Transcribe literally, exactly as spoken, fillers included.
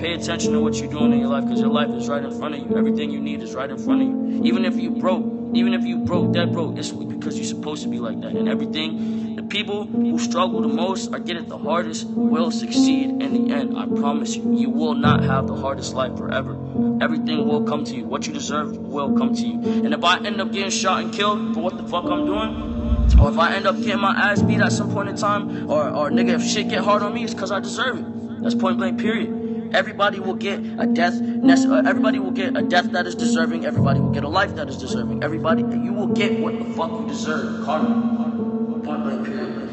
pay attention to what you're doing in your life, because your life is right in front of you. Everything you need is right in front of you. Even if you broke, even if you broke, dead broke, it's because you're supposed to be like that. And everything, the people who struggle the most or get it the hardest will succeed in the end. I promise you. You will not have the hardest life forever. Everything will come to you. What you deserve will come to you. And if I end up getting shot and killed for what the fuck I'm doing, or if I end up getting my ass beat at some point in time, or, or nigga, if shit get hard on me, it's because I deserve it. That's point blank, period. Everybody will get a death. Everybody will get a death that is deserving. Everybody will get a life that is deserving. Everybody, you will get what the fuck you deserve. Karma. Point blank, period.